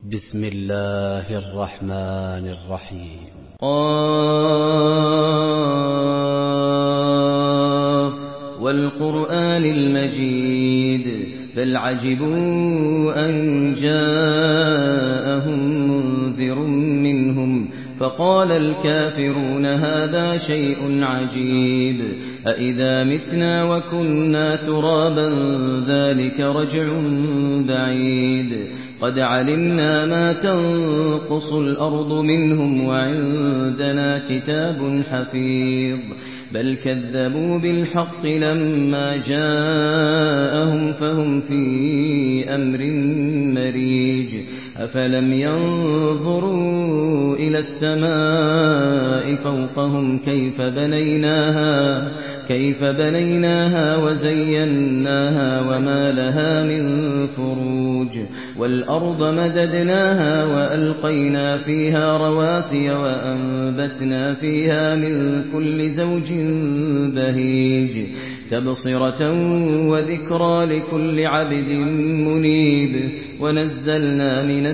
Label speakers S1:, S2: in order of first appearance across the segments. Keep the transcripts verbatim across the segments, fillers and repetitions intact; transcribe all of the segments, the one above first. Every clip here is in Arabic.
S1: بسم الله الرحمن الرحيم.
S2: قاف والقرآن المجيد بل عجبوا أن جاءهم منذر منهم فقال الكافرون هذا شيء عجيب أإذا متنا وكنا ترابا ذلك رجع بعيد قد علمنا ما تنقص الأرض منهم وعندنا كتاب حفيظ بل كذبوا بالحق لما جاءهم فهم في أمر مريج أفلم ينظروا إلى السماء فوقهم كيف بنيناها كيف بنيناها وزيناها وما لها من فروج والأرض مددناها وألقينا فيها رواسي وأنبتنا فيها من كل زوج بهيج تبصرة وذكرى لكل عبد منيب ونزلنا من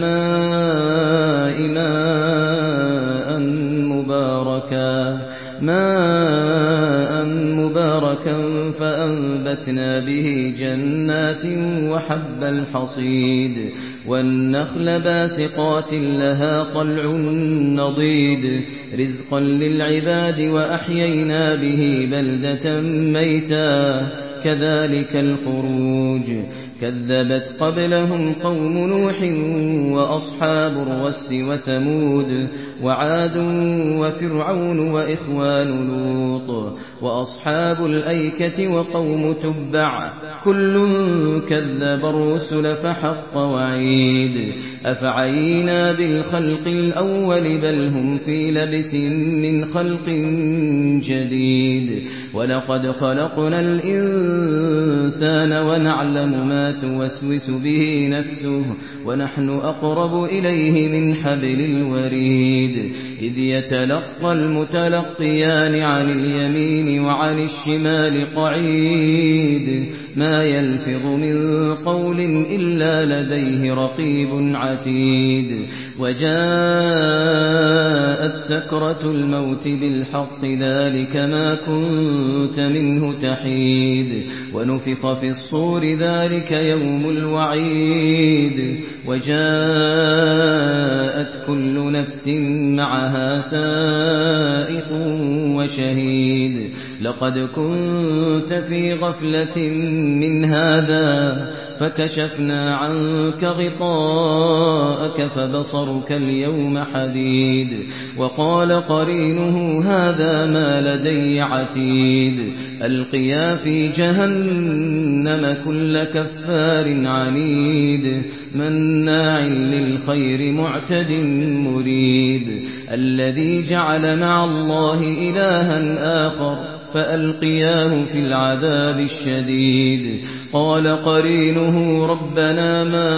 S2: السماء ماء مباركا ماء مباركا فأنبتنا به جنات وحب الحصيد والنخل باسقات لها طلع نضيد رزقا للعباد وأحيينا به بلدة ميتا كذلك الخروج كذبت قبلهم قوم نوح وأصحاب الرس وثمود وعاد وفرعون وإخوان لوط وأصحاب الأيكة وقوم تبع كل كذب الرسل فحق وعيد أفعينا بالخلق الأول بل هم في لبس من خلق جديد ولقد خلقنا الإنسان ونعلم ما توسوس به نفسه ونحن أقرب إليه من حبل الوريد إذ يتلقى المتلقيان عن اليمين وعن الشمال قعيد ما يلفظ من قول إلا لديه رقيب عتيد وجاءت سكرة الموت بالحق ذلك ما كنت منه تحيد ونفخ في الصور ذلك يوم الوعيد وجاءت كل نفس معها سائق وشهيد لقد كنت في غفلة من هذا فكشفنا عنك غطاءك فبصرك اليوم حديد وقال قرينه هذا ما لدي عتيد ألقيا في جهنم كل كفار عنيد مناع للخير معتد مريب الذي جعل مع الله إلها آخر فألقياه في العذاب الشديد قال قرينه ربنا ما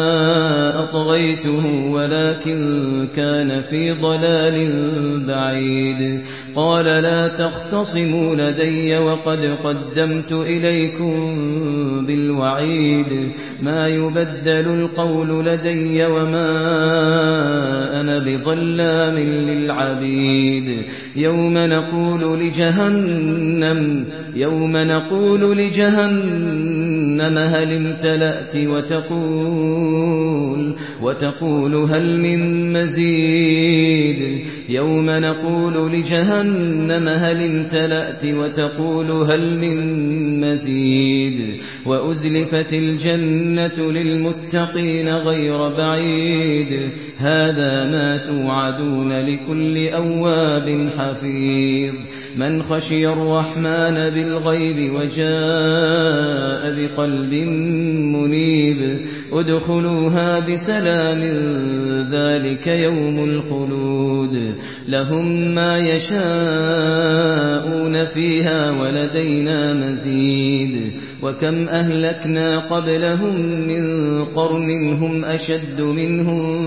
S2: أطغيته ولكن كان في ضلال بعيد قال لا تختصموا لدي وقد قدمت إليكم بالوعيد ما يبدل القول لدي وما أنا بظلام للعبيد يوم نقول لجهنم يوم نقول لجهنم هل امتلأت وتقول وتقول هل من مزيد يوم نقول لجهنم هل امتلأت وتقول هل من مزيد وأزلفت الجنة للمتقين غير بعيد هذا ما توعدون لكل أواب حفيظ من خشي الرحمن بالغيب وجاء بقلب منيب ادخلوها بسلام ذلك يوم الخلود لهم ما يشاءون فيها ولدينا مزيد وكم أهلكنا قبلهم من قرن هم أشد منهم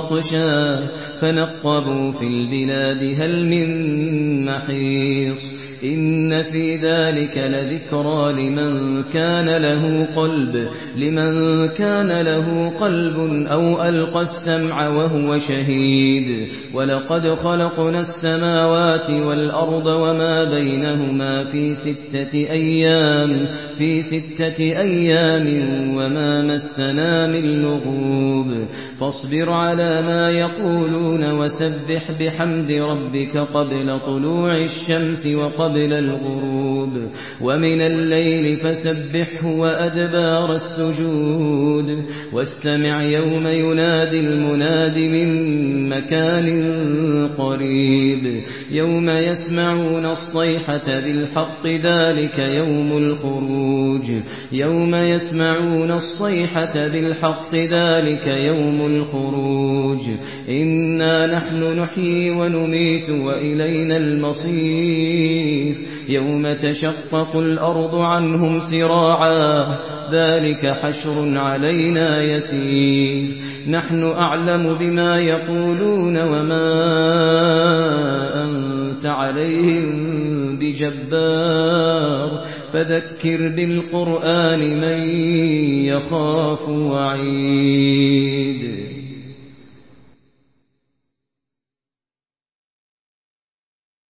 S2: بطشا فنقبوا في البلاد هل من محيص إن في ذلك لذكرى لمن كان له قلب لمن كان له قلب أو ألقى السمع وهو شهيد ولقد خلقنا السماوات والأرض وما بينهما في ستة أيام في ستة أيام وما مسنا من لغوب فاصبر على ما يقولون وسبح بحمد ربك قبل طلوع الشمس وقبل الغروب ومن الليل فسبحه وأدبار السجود واستمع يوم ينادي المناد من مكان قريب يوم يسمعون الصيحة بالحق ذلك يوم الخروج يوم يسمعون الصيحة بالحق ذلك يوم الخروج إنا نحن نحيي ونميت وإلينا المصير يوم تشقق الأرض عنهم سراعا ذلك حشر علينا يسير نحن أعلم بما يقولون وما أنت عليهم بجبار فذكر بالقرآن من يخاف وعيد